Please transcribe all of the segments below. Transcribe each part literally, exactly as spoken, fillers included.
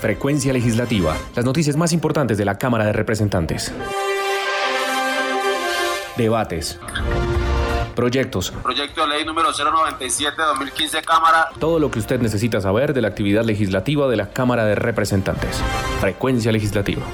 Frecuencia Legislativa. Las noticias más importantes de la Cámara de Representantes. Debates. Proyectos. Proyecto de ley número cero noventa y siete de dos mil quince, Cámara. Todo lo que usted necesita saber de la actividad legislativa de la Cámara de Representantes. Frecuencia Legislativa.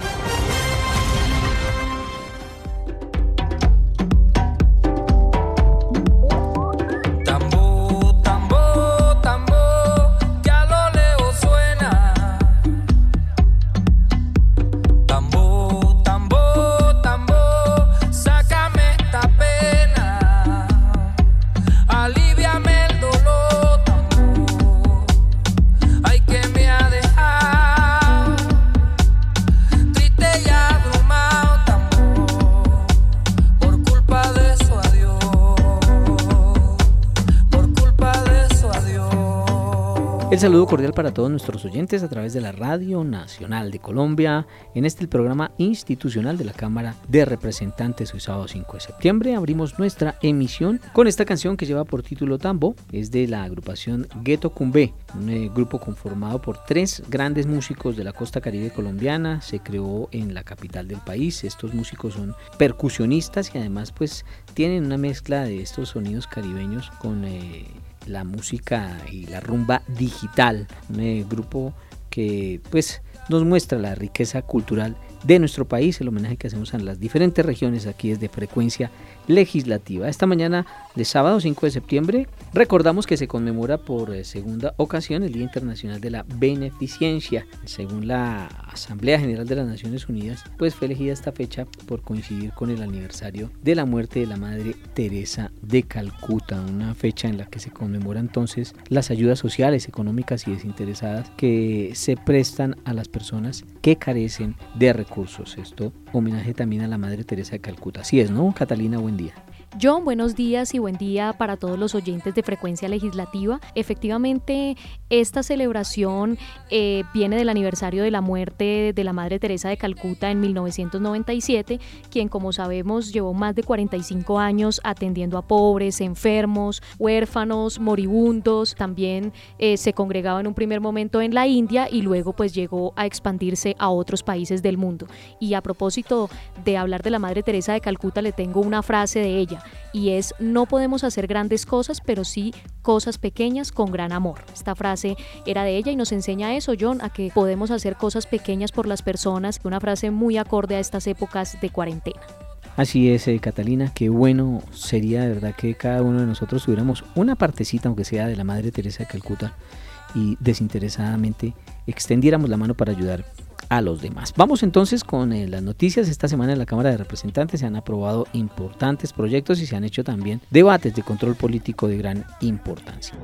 El saludo cordial para todos nuestros oyentes a través de la Radio Nacional de Colombia, en este el programa institucional de la Cámara de Representantes. Hoy sábado cinco de septiembre abrimos nuestra emisión con esta canción que lleva por título Tambo. Es de la agrupación Ghetto Cumbé, un eh, grupo conformado por tres grandes músicos de la costa caribe colombiana. Se creó en la capital del país. Estos músicos son percusionistas y además pues tienen una mezcla de estos sonidos caribeños con Eh, la música y la rumba digital, un eh, grupo que pues nos muestra la riqueza cultural de nuestro país, el homenaje que hacemos a las diferentes regiones aquí desde Frecuencia Legislativa. Esta mañana de sábado cinco de septiembre recordamos que se conmemora por eh, segunda ocasión el Día Internacional de la Beneficencia. Según la Asamblea General de las Naciones Unidas, pues fue elegida esta fecha por coincidir con el aniversario de la muerte de la Madre Teresa de Calcuta, una fecha en la que se conmemora entonces las ayudas sociales, económicas y desinteresadas que se prestan a las personas que carecen de recursos. Esto homenaje también a la Madre Teresa de Calcuta. Así es, ¿no, Catalina? Buen día. John, buenos días y buen día para todos los oyentes de Frecuencia Legislativa. Efectivamente, esta celebración eh, viene del aniversario de la muerte de la Madre Teresa de Calcuta en mil novecientos noventa y siete, quien, como sabemos, llevó más de cuarenta y cinco años atendiendo a pobres, enfermos, huérfanos, moribundos. También eh, se congregaba en un primer momento en la India y luego pues llegó a expandirse a otros países del mundo. Y a propósito de hablar de la Madre Teresa de Calcuta, le tengo una frase de ella, y es: no podemos hacer grandes cosas, pero sí cosas pequeñas con gran amor. Esta frase era de ella y nos enseña eso, John, a que podemos hacer cosas pequeñas por las personas, una frase muy acorde a estas épocas de cuarentena. Así es, eh, Catalina, qué bueno sería de verdad que cada uno de nosotros tuviéramos una partecita, aunque sea de la Madre Teresa de Calcuta, y desinteresadamente extendiéramos la mano para ayudar a los demás. Vamos entonces con eh, las noticias. Esta semana en la Cámara de Representantes se han aprobado importantes proyectos y se han hecho también debates de control político de gran importancia.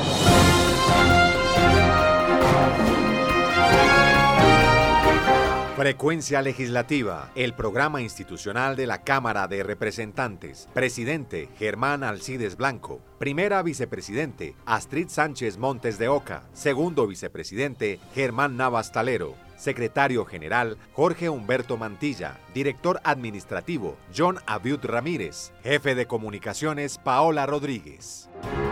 Frecuencia Legislativa, el programa institucional de la Cámara de Representantes. Presidente, Germán Alcides Blanco. Primera vicepresidente, Astrid Sánchez Montes de Oca. Segundo vicepresidente, Germán Navas Talero. Secretario General, Jorge Humberto Mantilla. Director Administrativo, John Abiud Ramírez. Jefe de Comunicaciones, Paola Rodríguez.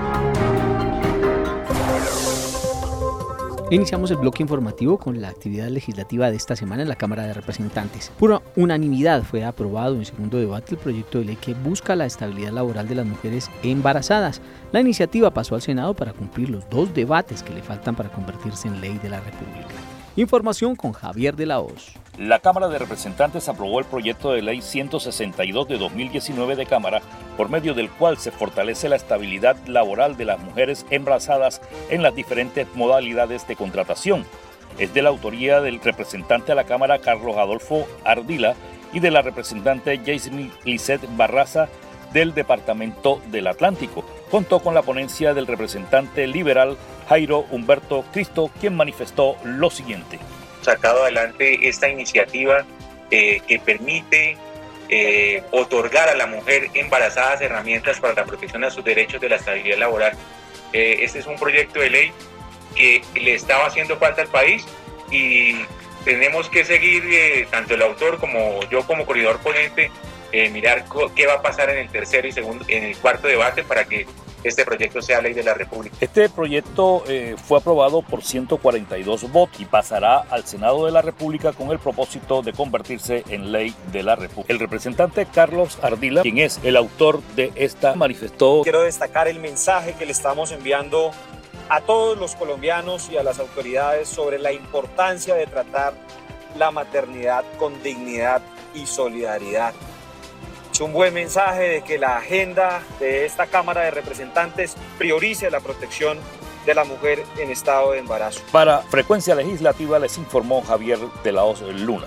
Iniciamos el bloque informativo con la actividad legislativa de esta semana en la Cámara de Representantes. Por unanimidad fue aprobado en segundo debate el proyecto de ley que busca la estabilidad laboral de las mujeres embarazadas. La iniciativa pasó al Senado para cumplir los dos debates que le faltan para convertirse en ley de la República. Información con Javier de la Hoz. La Cámara de Representantes aprobó el proyecto de ley ciento sesenta y dos de dos mil diecinueve de Cámara, por medio del cual se fortalece la estabilidad laboral de las mujeres embarazadas en las diferentes modalidades de contratación. Es de la autoría del representante a la Cámara Carlos Adolfo Ardila y de la representante Jasmine Lisset Barraza del Departamento del Atlántico. Contó con la ponencia del representante liberal Jairo Humberto Cristo, quien manifestó lo siguiente. Sacado adelante esta iniciativa eh, que permite eh, otorgar a la mujer embarazada herramientas para la protección de sus derechos de la estabilidad laboral. Eh, este es un proyecto de ley que le estaba haciendo falta al país y tenemos que seguir, eh, tanto el autor como yo como corredor ponente, eh, mirar co- qué va a pasar en el tercero y segundo, en el cuarto debate para que este proyecto sea ley de la República. Este proyecto eh, fue aprobado por ciento cuarenta y dos votos y pasará al Senado de la República con el propósito de convertirse en ley de la República. El representante Carlos Ardila, quien es el autor de esta, manifestó: quiero destacar el mensaje que le estamos enviando a todos los colombianos y a las autoridades sobre la importancia de tratar la maternidad con dignidad y solidaridad. Es un buen mensaje de que la agenda de esta Cámara de Representantes priorice la protección de la mujer en estado de embarazo. Para Frecuencia Legislativa les informó Javier de la Hoz Luna.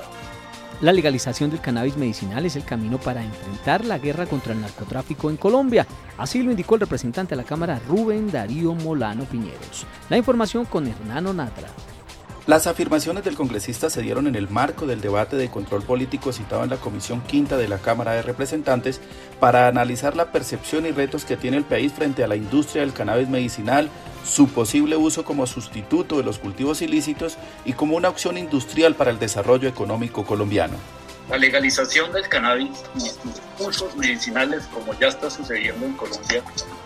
La legalización del cannabis medicinal es el camino para enfrentar la guerra contra el narcotráfico en Colombia. Así lo indicó el representante de la Cámara, Rubén Darío Molano Piñeros. La información con Hernano Natra. Las afirmaciones del congresista se dieron en el marco del debate de control político citado en la Comisión Quinta de la Cámara de Representantes para analizar la percepción y retos que tiene el país frente a la industria del cannabis medicinal, su posible uso como sustituto de los cultivos ilícitos y como una opción industrial para el desarrollo económico colombiano. La legalización del cannabis y sus usos medicinales, como ya está sucediendo en Colombia,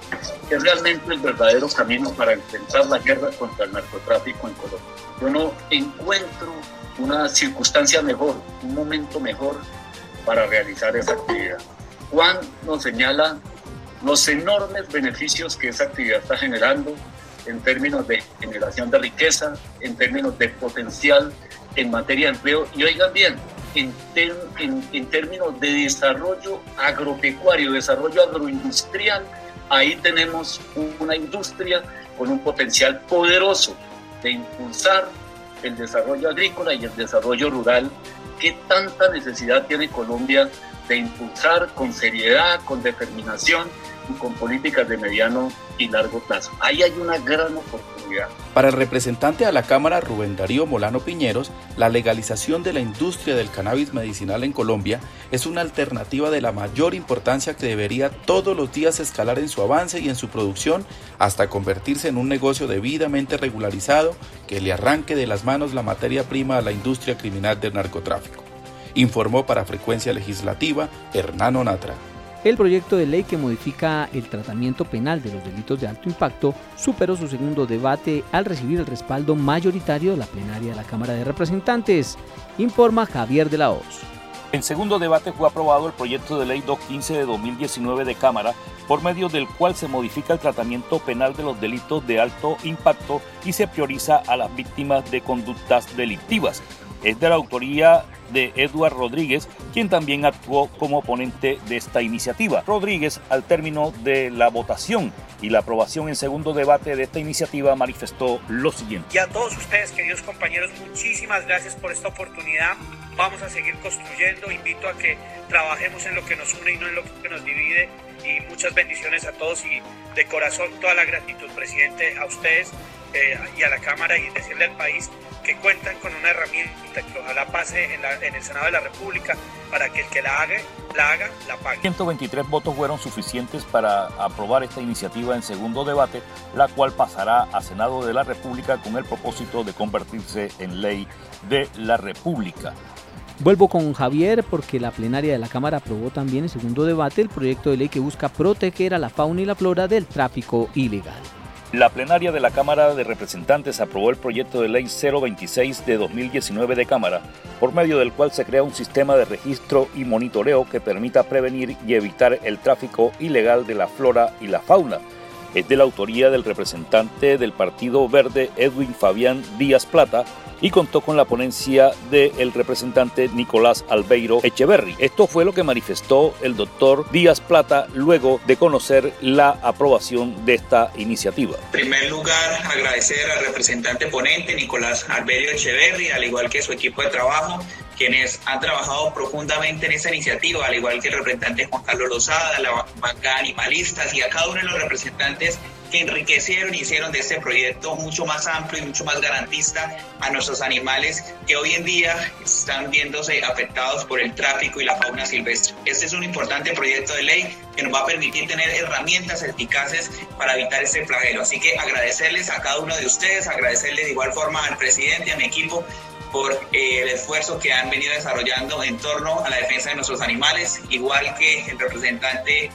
es realmente el verdadero camino para enfrentar la guerra contra el narcotráfico en Colombia. Yo no encuentro una circunstancia mejor, un momento mejor para realizar esa actividad. Juan nos señala los enormes beneficios que esa actividad está generando en términos de generación de riqueza, en términos de potencial en materia de empleo y oigan bien, en, ter, en, en términos de desarrollo agropecuario, desarrollo agroindustrial. Ahí tenemos una industria con un potencial poderoso de impulsar el desarrollo agrícola y el desarrollo rural que tanta necesidad tiene Colombia de impulsar con seriedad, con determinación y con políticas de mediano y largo plazo. Ahí hay una gran oportunidad. Para el representante a la Cámara, Rubén Darío Molano Piñeros, la legalización de la industria del cannabis medicinal en Colombia es una alternativa de la mayor importancia que debería todos los días escalar en su avance y en su producción hasta convertirse en un negocio debidamente regularizado que le arranque de las manos la materia prima a la industria criminal del narcotráfico. Informó para Frecuencia Legislativa Hernano Natra. El proyecto de ley que modifica el tratamiento penal de los delitos de alto impacto superó su segundo debate al recibir el respaldo mayoritario de la plenaria de la Cámara de Representantes, informa Javier de la Hoz. En segundo debate fue aprobado el proyecto de ley doscientos quince de dos mil diecinueve de Cámara, por medio del cual se modifica el tratamiento penal de los delitos de alto impacto y se prioriza a las víctimas de conductas delictivas. Es de la autoría de Eduardo Rodríguez, quien también actuó como ponente de esta iniciativa. Rodríguez, al término de la votación y la aprobación en segundo debate de esta iniciativa, manifestó lo siguiente. Y a todos ustedes, queridos compañeros, muchísimas gracias por esta oportunidad. Vamos a seguir construyendo. Invito a que trabajemos en lo que nos une y no en lo que nos divide. Y muchas bendiciones a todos y de corazón toda la gratitud, presidente, a ustedes eh, y a la Cámara, y decirle al país que cuentan con una herramienta que ojalá pase en, la, en el Senado de la República para que el que la haga, la haga, la pague. ciento veintitrés votos fueron suficientes para aprobar esta iniciativa en segundo debate, la cual pasará a Senado de la República con el propósito de convertirse en ley de la República. Vuelvo con Javier porque la plenaria de la Cámara aprobó también en segundo debate el proyecto de ley que busca proteger a la fauna y la flora del tráfico ilegal. La plenaria de la Cámara de Representantes aprobó el proyecto de ley cero veintiséis de dos mil diecinueve de Cámara, por medio del cual se crea un sistema de registro y monitoreo que permita prevenir y evitar el tráfico ilegal de la flora y la fauna. Es de la autoría del representante del Partido Verde, Edwin Fabián Díaz Plata, y contó con la ponencia del representante Nicolás Albeiro Echeverry. Esto fue lo que manifestó el doctor Díaz Plata luego de conocer la aprobación de esta iniciativa. En primer lugar, agradecer al representante ponente Nicolás Albeiro Echeverry, al igual que su equipo de trabajo, quienes han trabajado profundamente en esta iniciativa, al igual que el representante Juan Carlos Lozada, la bancada animalistas y a cada uno de los representantes que enriquecieron y hicieron de este proyecto mucho más amplio y mucho más garantista a nuestros animales que hoy en día están viéndose afectados por el tráfico y la fauna silvestre. Este es un importante proyecto de ley que nos va a permitir tener herramientas eficaces para evitar este flagelo. Así que agradecerles a cada uno de ustedes, agradecerles de igual forma al presidente, a mi equipo, por eh, el esfuerzo que han venido desarrollando en torno a la defensa de nuestros animales, igual que el representante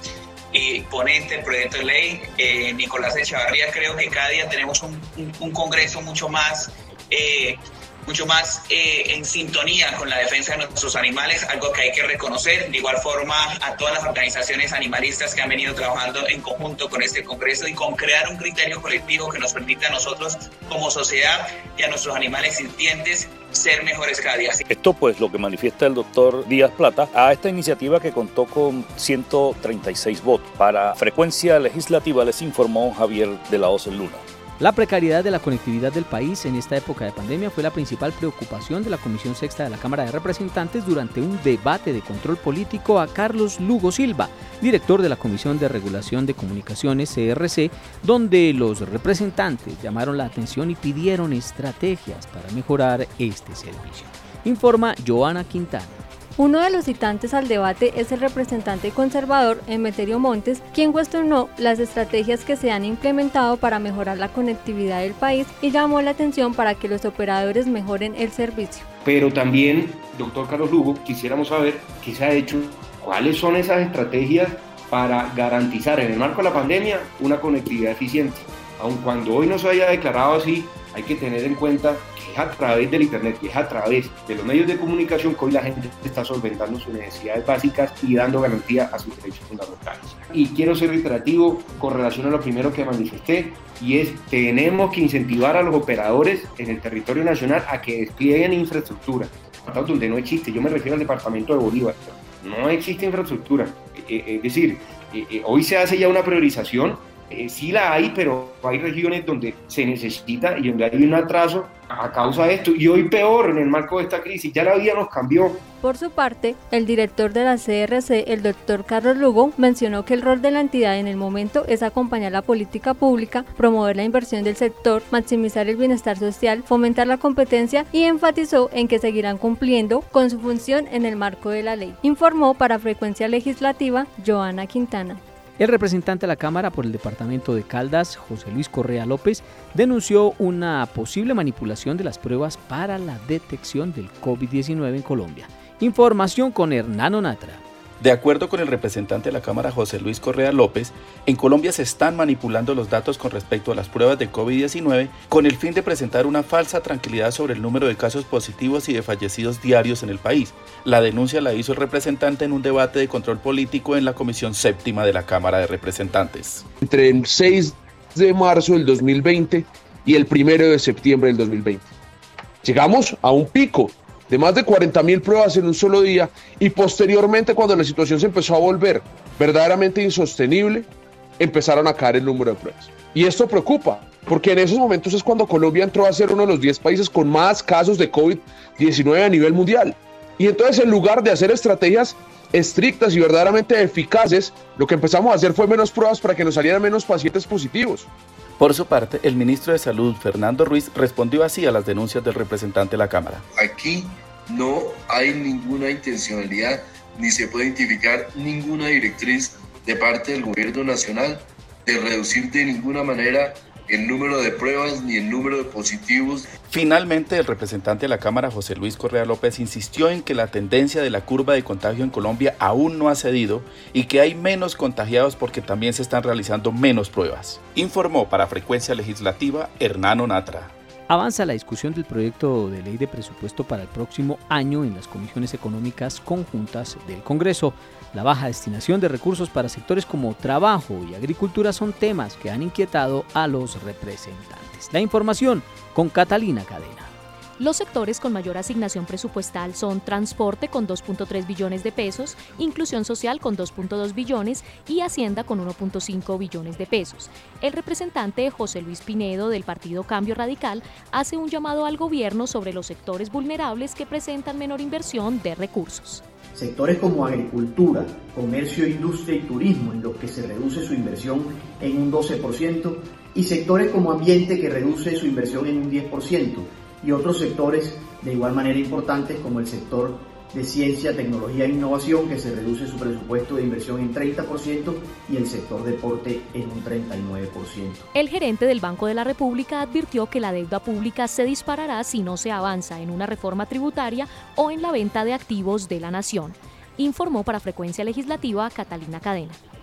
y ponente del proyecto de ley, eh, Nicolás Echevarría. Creo que cada día tenemos un, un, un Congreso mucho más, eh, mucho más eh, en sintonía con la defensa de nuestros animales, algo que hay que reconocer. De igual forma, a todas las organizaciones animalistas que han venido trabajando en conjunto con este Congreso y con crear un criterio colectivo que nos permita a nosotros como sociedad y a nuestros animales sintientes ser mejores cada día. Esto pues lo que manifiesta el doctor Díaz Plata a esta iniciativa que contó con ciento treinta y seis votos. Para Frecuencia Legislativa les informó Javier de la Hoz Luna. La precariedad de la conectividad del país en esta época de pandemia fue la principal preocupación de la Comisión Sexta de la Cámara de Representantes durante un debate de control político a Carlos Lugo Silva, director de la Comisión de Regulación de Comunicaciones C R C, donde los representantes llamaron la atención y pidieron estrategias para mejorar este servicio. Informa Joana Quintana. Uno de los citantes al debate es el representante conservador Emeterio Montes, quien cuestionó las estrategias que se han implementado para mejorar la conectividad del país y llamó la atención para que los operadores mejoren el servicio. Pero también, doctor Carlos Lugo, quisiéramos saber qué se ha hecho, cuáles son esas estrategias para garantizar en el marco de la pandemia una conectividad eficiente. Aun cuando hoy no se haya declarado así, hay que tener en cuenta que es a través del Internet, que es a través de los medios de comunicación que hoy la gente está solventando sus necesidades básicas y dando garantía a sus derechos fundamentales. Y quiero ser reiterativo con relación a lo primero que manifesté, y es que tenemos que incentivar a los operadores en el territorio nacional a que desplieguen infraestructura. Donde no existe, yo me refiero al departamento de Bolívar, no existe infraestructura. Es decir, hoy se hace ya una priorización. Eh, sí la hay, pero hay regiones donde se necesita y donde hay un atraso a causa de esto. Y hoy peor en el marco de esta crisis, ya la vida nos cambió. Por su parte, el director de la C R C, el doctor Carlos Lugo, mencionó que el rol de la entidad en el momento es acompañar la política pública, promover la inversión del sector, maximizar el bienestar social, fomentar la competencia y enfatizó en que seguirán cumpliendo con su función en el marco de la ley. Informó para Frecuencia Legislativa, Joana Quintana. El representante de la Cámara por el departamento de Caldas, José Luis Correa López, denunció una posible manipulación de las pruebas para la detección del COVID diecinueve en Colombia. Información con Hernán Onatra. De acuerdo con el representante de la Cámara, José Luis Correa López, en Colombia se están manipulando los datos con respecto a las pruebas de COVID diecinueve con el fin de presentar una falsa tranquilidad sobre el número de casos positivos y de fallecidos diarios en el país. La denuncia la hizo el representante en un debate de control político en la Comisión Séptima de la Cámara de Representantes. Entre el seis de marzo del dos mil veinte y el primero de septiembre del dos mil veinte. Llegamos a un pico de más de cuarenta mil pruebas en un solo día y posteriormente, cuando la situación se empezó a volver verdaderamente insostenible, empezaron a caer el número de pruebas. Y esto preocupa, porque en esos momentos es cuando Colombia entró a ser uno de los diez países con más casos de COVID diecinueve a nivel mundial. Y entonces, en lugar de hacer estrategias estrictas y verdaderamente eficaces, lo que empezamos a hacer fue menos pruebas para que nos salieran menos pacientes positivos. Por su parte, el ministro de Salud, Fernando Ruiz, respondió así a las denuncias del representante de la Cámara. Aquí no hay ninguna intencionalidad ni se puede identificar ninguna directriz de parte del gobierno nacional de reducir de ninguna manera el número de pruebas ni el número de positivos. Finalmente, el representante de la Cámara, José Luis Correa López, insistió en que la tendencia de la curva de contagio en Colombia aún no ha cedido y que hay menos contagiados porque también se están realizando menos pruebas. Informó para Frecuencia Legislativa Hernán Onatra. Avanza la discusión del proyecto de ley de presupuesto para el próximo año en las comisiones económicas conjuntas del Congreso. La baja destinación de recursos para sectores como trabajo y agricultura son temas que han inquietado a los representantes. La información con Catalina Cadena. Los sectores con mayor asignación presupuestal son transporte con dos punto tres billones de pesos, inclusión social con dos punto dos billones y hacienda con uno punto cinco billones de pesos. El representante José Luis Pinedo del Partido Cambio Radical hace un llamado al gobierno sobre los sectores vulnerables que presentan menor inversión de recursos. Sectores como agricultura, comercio, industria y turismo, en los que se reduce su inversión en un doce por ciento, y sectores como ambiente, que reduce su inversión en un diez por ciento. Y otros sectores de igual manera importantes como el sector de ciencia, tecnología e innovación, que se reduce su presupuesto de inversión en treinta por ciento, y el sector deporte en un treinta y nueve por ciento. El gerente del Banco de la República advirtió que la deuda pública se disparará si no se avanza en una reforma tributaria o en la venta de activos de la nación. Informó para Frecuencia Legislativa Catalina Cadena.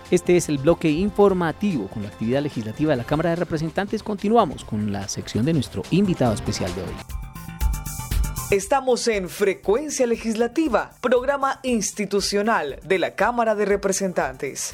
Este es el bloque informativo con la actividad legislativa de la Cámara de Representantes. Continuamos con la sección de nuestro invitado especial de hoy. Estamos en Frecuencia Legislativa, programa institucional de la Cámara de Representantes.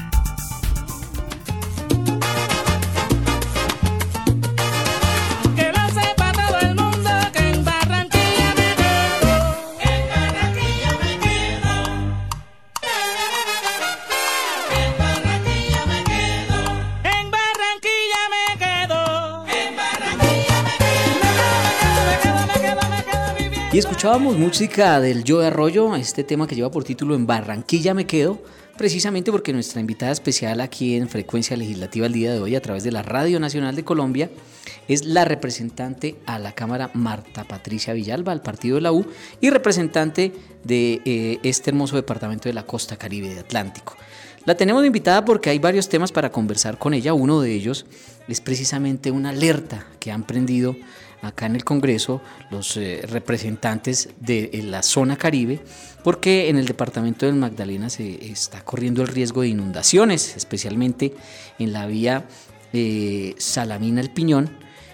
Y escuchábamos música del Joe Arroyo, este tema que lleva por título En Barranquilla me quedo, precisamente porque nuestra invitada especial aquí en Frecuencia Legislativa el día de hoy a través de la Radio Nacional de Colombia es la representante a la Cámara Marta Patricia Villalba, al partido de la U, y representante de eh, este hermoso departamento de la costa caribe de Atlántico. La tenemos invitada porque hay varios temas para conversar con ella. Uno de ellos es precisamente una alerta que han prendido acá en el Congreso los eh, representantes de, de la zona Caribe, porque en el departamento del Magdalena se está corriendo el riesgo de inundaciones, especialmente en la vía eh, Salamina-El Piñón,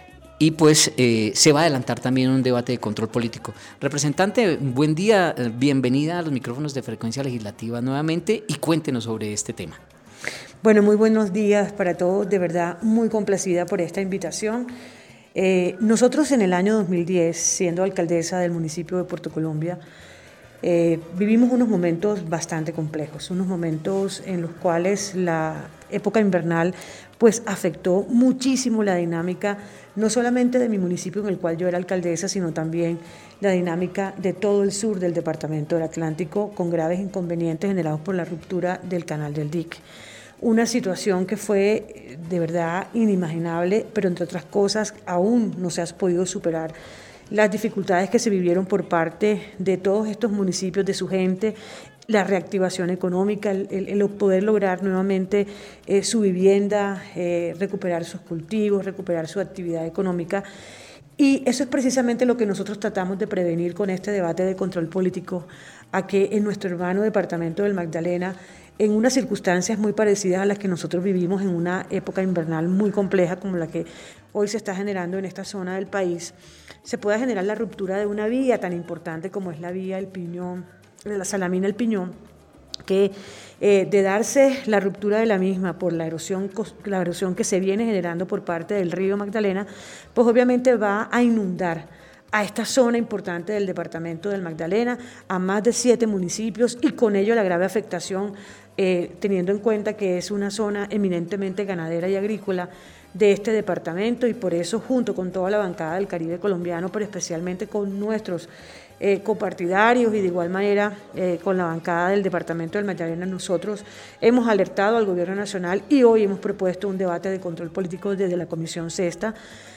y pues eh, se va a adelantar también un debate de control político. Representante, buen día, bienvenida a los micrófonos de Frecuencia Legislativa nuevamente y cuéntenos sobre este tema. Bueno, muy buenos días para todos, de verdad muy complacida por esta invitación. Eh, nosotros en el año dos mil diez, siendo alcaldesa del municipio de Puerto Colombia, eh, vivimos unos momentos bastante complejos, unos momentos en los cuales la época invernal pues afectó muchísimo la dinámica, no solamente de mi municipio en el cual yo era alcaldesa, sino también la dinámica de todo el sur del departamento del Atlántico, con graves inconvenientes generados por la ruptura del canal del dique. Una situación que fue de verdad inimaginable, pero entre otras cosas aún no se ha podido superar las dificultades que se vivieron por parte de todos estos municipios, de su gente, la reactivación económica, el, el, el poder lograr nuevamente eh, su vivienda, eh, recuperar sus cultivos, recuperar su actividad económica. Y eso es precisamente lo que nosotros tratamos de prevenir con este debate de control político, a que en nuestro hermano departamento del Magdalena, en unas circunstancias muy parecidas a las que nosotros vivimos en una época invernal muy compleja como la que hoy se está generando en esta zona del país, se pueda generar la ruptura de una vía tan importante como es la vía El Piñón, de la Salamina El Piñón, que eh, de darse la ruptura de la misma por la erosión, la erosión que se viene generando por parte del río Magdalena, pues obviamente va a inundar a esta zona importante del departamento del Magdalena, a más de siete municipios, y con ello la grave afectación, eh, teniendo en cuenta que es una zona eminentemente ganadera y agrícola de este departamento, y por eso junto con toda la bancada del Caribe colombiano, pero especialmente con nuestros eh, copartidarios y de igual manera eh, con la bancada del departamento del Magdalena, nosotros hemos alertado al gobierno nacional y hoy hemos propuesto un debate de control político desde la Comisión Sexta,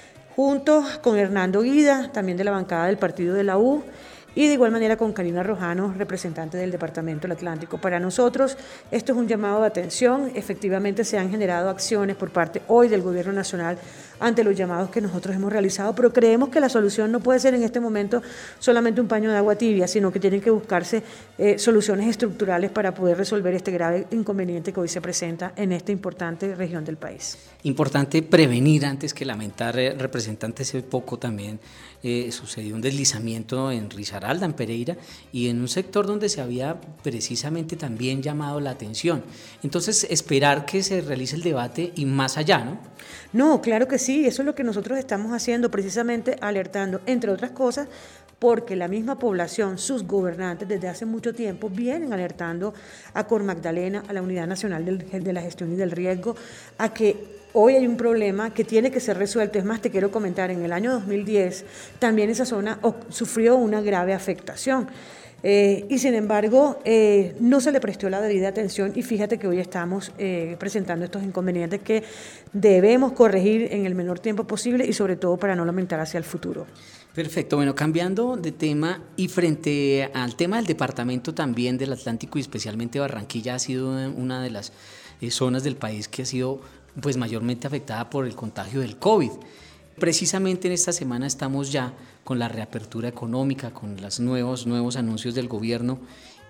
junto con Hernando Guida, también de la bancada del partido de la U, y de igual manera con Karina Rojano, representante del Departamento del Atlántico. Para nosotros esto es un llamado de atención. Efectivamente se han generado acciones por parte hoy del Gobierno Nacional ante los llamados que nosotros hemos realizado, pero creemos que la solución no puede ser en este momento solamente un paño de agua tibia, sino que tienen que buscarse eh, soluciones estructurales para poder resolver este grave inconveniente que hoy se presenta en esta importante región del país. Importante prevenir antes que lamentar, eh, representante, hace poco también eh, sucedió un deslizamiento en Risaralda, en Pereira, y en un sector donde se había precisamente también llamado la atención. Entonces, esperar que se realice el debate y más allá, ¿no? No, claro que sí, eso es lo que nosotros estamos haciendo, precisamente alertando, entre otras cosas, porque la misma población, sus gobernantes desde hace mucho tiempo vienen alertando a Cor Magdalena, a la Unidad Nacional de la Gestión y del Riesgo, a que hoy hay un problema que tiene que ser resuelto. Es más, te quiero comentar, en el año dos mil diez también esa zona sufrió una grave afectación. Eh, y sin embargo, eh, no se le prestó la debida atención y fíjate que hoy estamos eh, presentando estos inconvenientes que debemos corregir en el menor tiempo posible y sobre todo para no lamentar hacia el futuro. Perfecto, bueno, cambiando de tema y frente al tema del departamento también del Atlántico y especialmente Barranquilla ha sido una de las eh, zonas del país que ha sido pues mayormente afectada por el contagio del COVID. Precisamente en esta semana estamos ya con la reapertura económica, con los nuevos, nuevos anuncios del gobierno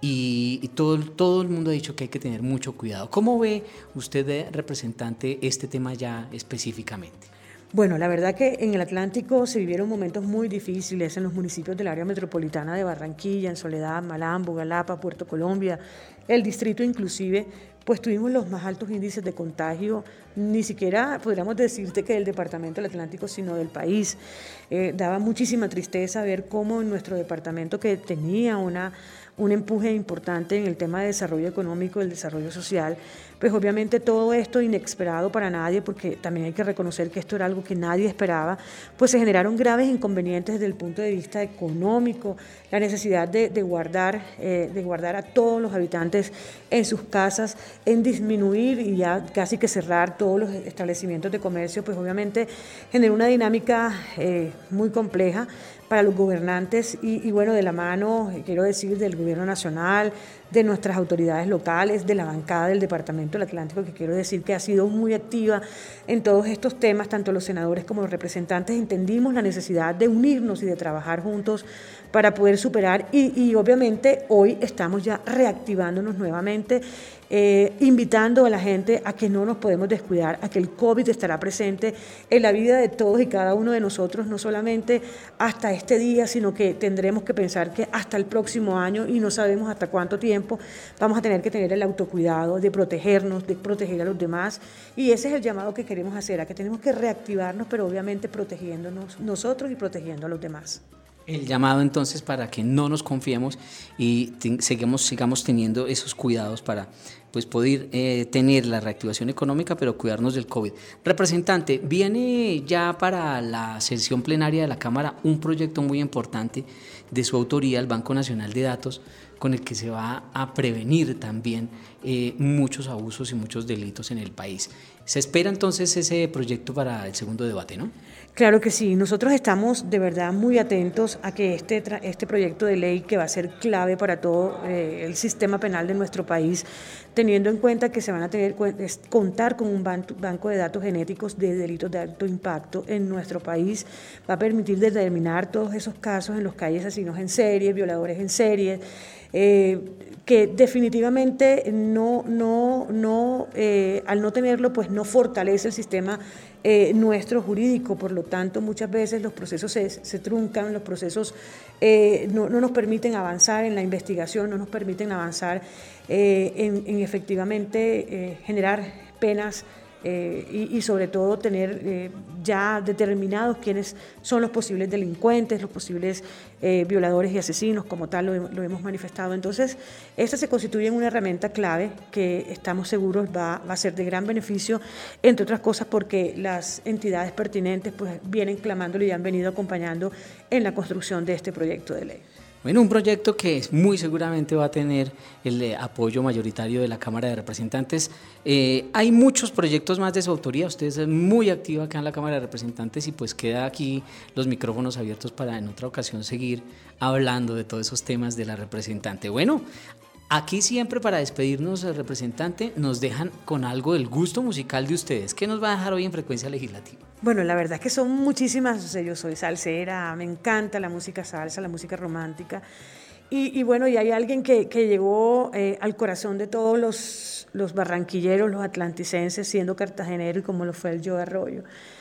y, y todo, todo el mundo ha dicho que hay que tener mucho cuidado. ¿Cómo ve usted, de representante, este tema ya específicamente? Bueno, la verdad que en el Atlántico se vivieron momentos muy difíciles en los municipios del área metropolitana de Barranquilla, en Soledad, Malambo, Galapa, Puerto Colombia, el distrito inclusive, pues tuvimos los más altos índices de contagio, ni siquiera podríamos decirte que del departamento del Atlántico, sino del país. Eh, daba muchísima tristeza ver cómo en nuestro departamento, que tenía una... un empuje importante en el tema de desarrollo económico y el desarrollo social, pues obviamente todo esto inesperado para nadie, porque también hay que reconocer que esto era algo que nadie esperaba, pues se generaron graves inconvenientes desde el punto de vista económico, la necesidad de, de, guardar, eh, de guardar a todos los habitantes en sus casas, en disminuir y ya casi que cerrar todos los establecimientos de comercio, pues obviamente generó una dinámica eh, muy compleja para los gobernantes y, y bueno, de la mano, quiero decir, del gobierno nacional, de nuestras autoridades locales, de la bancada del Departamento del Atlántico, que quiero decir que ha sido muy activa en todos estos temas, tanto los senadores como los representantes, entendimos la necesidad de unirnos y de trabajar juntos para poder superar y, y obviamente hoy estamos ya reactivándonos nuevamente, eh, invitando a la gente a que no nos podemos descuidar, a que el COVID estará presente en la vida de todos y cada uno de nosotros, no solamente hasta este día, sino que tendremos que pensar que hasta el próximo año, y no sabemos hasta cuánto tiempo, vamos a tener que tener el autocuidado de protegernos, de proteger a los demás, y ese es el llamado que queremos hacer, a que tenemos que reactivarnos, pero obviamente protegiéndonos nosotros y protegiendo a los demás. El llamado entonces para que no nos confiemos y te, sigamos, sigamos teniendo esos cuidados para pues, poder eh, tener la reactivación económica, pero cuidarnos del COVID. Representante, viene ya para la sesión plenaria de la Cámara un proyecto muy importante de su autoría, el Banco Nacional de Datos, con el que se va a prevenir también eh, muchos abusos y muchos delitos en el país. Se espera entonces ese proyecto para el segundo debate, ¿no? Claro que sí, nosotros estamos de verdad muy atentos a que este, este proyecto de ley, que va a ser clave para todo eh, el sistema penal de nuestro país, teniendo en cuenta que se van a tener contar con un banco de datos genéticos de delitos de alto impacto en nuestro país, va a permitir determinar todos esos casos en los que hay asesinos en serie, violadores en serie, eh, que definitivamente no, no, no, eh, al no tenerlo, pues no fortalece el sistema eh, nuestro jurídico, por lo tanto muchas veces los procesos se, se truncan, los procesos eh, no, no nos permiten avanzar en la investigación, no nos permiten avanzar eh, en, en efectivamente eh, generar penas Eh, y, y sobre todo tener eh, ya determinados quiénes son los posibles delincuentes, los posibles eh, violadores y asesinos, como tal lo, lo hemos manifestado. Entonces, esta se constituye en una herramienta clave que estamos seguros va, va a ser de gran beneficio, entre otras cosas porque las entidades pertinentes pues, vienen clamándolo y han venido acompañando en la construcción de este proyecto de ley. Bueno, un proyecto que muy seguramente va a tener el eh, apoyo mayoritario de la Cámara de Representantes. Eh, hay muchos proyectos más de su autoría, usted es muy activa acá en la Cámara de Representantes y pues queda aquí los micrófonos abiertos para en otra ocasión seguir hablando de todos esos temas de la representante. Bueno, aquí siempre para despedirnos, el representante, nos dejan con algo del gusto musical de ustedes. ¿Qué nos va a dejar hoy en Frecuencia Legislativa? Bueno, la verdad es que son muchísimas, o sea, yo soy salsera, me encanta la música salsa, la música romántica, y, y bueno, y hay alguien que, que llegó eh, al corazón de todos los, los barranquilleros, los atlanticenses, siendo cartagenero y como lo fue el Joe Arroyo,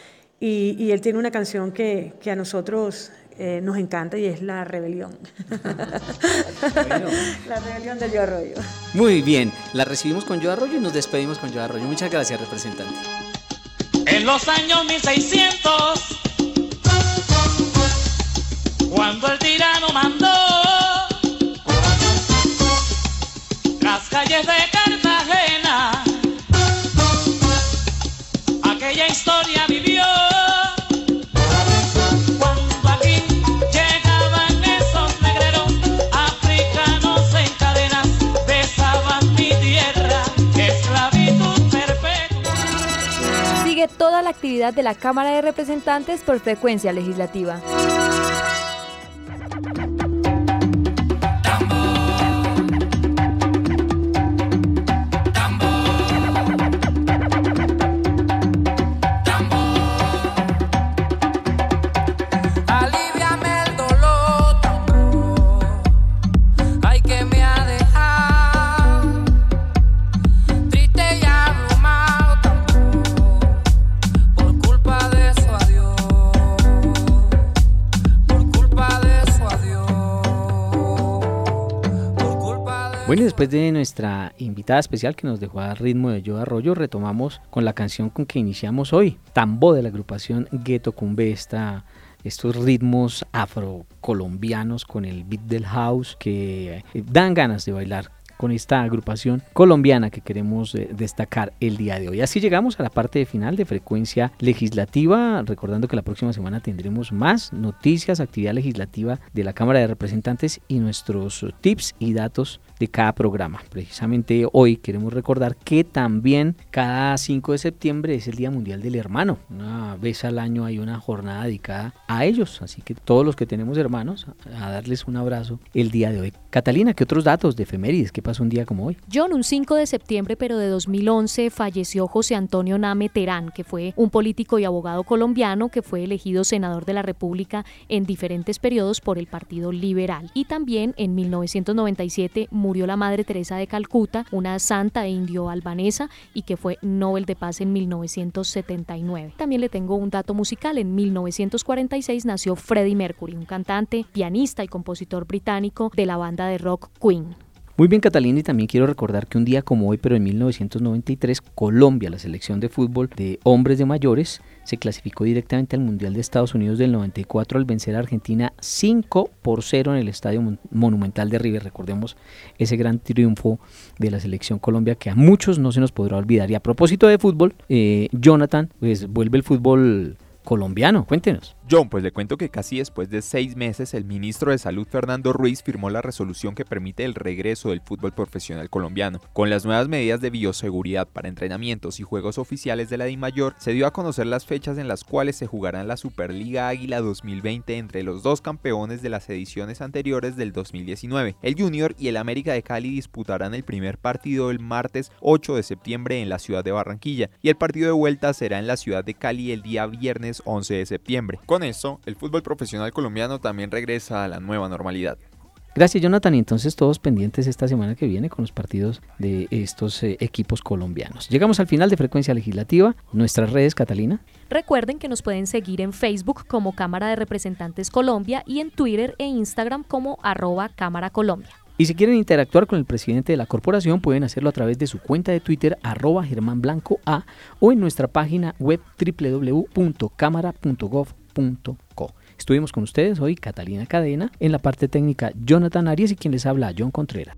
y, y él tiene una canción que, que a nosotros eh, nos encanta y es La Rebelión. Bueno. La Rebelión de Joe Arroyo. Muy bien, la recibimos con Joe Arroyo y nos despedimos con Joe Arroyo. Muchas gracias, representante. En los años mil seiscientos, cuando el tirano mandó, las calles de Cartagena, aquella historia vivió. Cuando aquí llegaban esos negreros africanos en cadenas, besaban mi tierra, esclavitud perpetua. Sigue toda la actividad de la Cámara de Representantes por Frecuencia Legislativa. Aliviame el dolor, ay que me ha dejado. Bueno, después de nuestra invitada especial que nos dejó al ritmo de Yo Arroyo, retomamos con la canción con que iniciamos hoy, Tambo, de la agrupación Ghetto Cumbe, esta, estos ritmos afrocolombianos con el beat del house que dan ganas de bailar con esta agrupación colombiana que queremos eh, destacar el día de hoy. Así llegamos a la parte final de Frecuencia Legislativa, recordando que la próxima semana tendremos más noticias, actividad legislativa de la Cámara de Representantes y nuestros tips y datos de cada programa. Precisamente hoy queremos recordar que también cada cinco de septiembre es el Día Mundial del Hermano. Una vez al año hay una jornada dedicada a ellos, así que todos los que tenemos hermanos, a darles un abrazo el día de hoy. Catalina, ¿qué otros datos de efemérides? ¿Qué pasó un día como hoy? John, un cinco de septiembre pero de dos mil once falleció José Antonio Name Terán, que fue un político y abogado colombiano que fue elegido senador de la República en diferentes periodos por el Partido Liberal. Y también en mil novecientos noventa y siete murió la Madre Teresa de Calcuta, una santa indio-albanesa y que fue Nobel de Paz en mil novecientos setenta y nueve. También le tengo un dato musical. En mil novecientos cuarenta y seis nació Freddie Mercury, un cantante, pianista y compositor británico de la banda de rock Queen. Muy bien, Catalina, y también quiero recordar que un día como hoy, pero en mil novecientos noventa y tres, Colombia, la selección de fútbol de hombres de mayores, se clasificó directamente al Mundial de Estados Unidos del noventa y cuatro al vencer a Argentina cinco por cero en el Estadio Monumental de River. Recordemos ese gran triunfo de la selección Colombia que a muchos no se nos podrá olvidar. Y a propósito de fútbol, eh, Jonathan, pues vuelve el fútbol colombiano, cuéntenos. John, pues le cuento que casi después de seis meses el ministro de Salud Fernando Ruiz firmó la resolución que permite el regreso del fútbol profesional colombiano. Con las nuevas medidas de bioseguridad para entrenamientos y juegos oficiales de la DIMAYOR, se dio a conocer las fechas en las cuales se jugarán la Superliga Águila dos mil veinte entre los dos campeones de las ediciones anteriores del dos mil diecinueve. El Junior y el América de Cali disputarán el primer partido el martes ocho de septiembre en la ciudad de Barranquilla y el partido de vuelta será en la ciudad de Cali el día viernes once de septiembre. Con esto, el fútbol profesional colombiano también regresa a la nueva normalidad. Gracias, Jonathan, y entonces todos pendientes esta semana que viene con los partidos de estos eh, equipos colombianos. Llegamos al final de Frecuencia Legislativa. Nuestras redes, Catalina. Recuerden que nos pueden seguir en Facebook como Cámara de Representantes Colombia y en Twitter e Instagram como arroba Cámara Colombia. Y si quieren interactuar con el presidente de la corporación, pueden hacerlo a través de su cuenta de Twitter, arroba Germán Blanco A, o en nuestra página web doble u doble u doble u punto cámara punto gov punto co. Estuvimos con ustedes hoy, Catalina Cadena, en la parte técnica Jonathan Arias y quien les habla, John Contreras.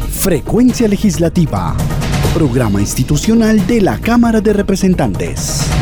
Frecuencia Legislativa, programa institucional de la Cámara de Representantes.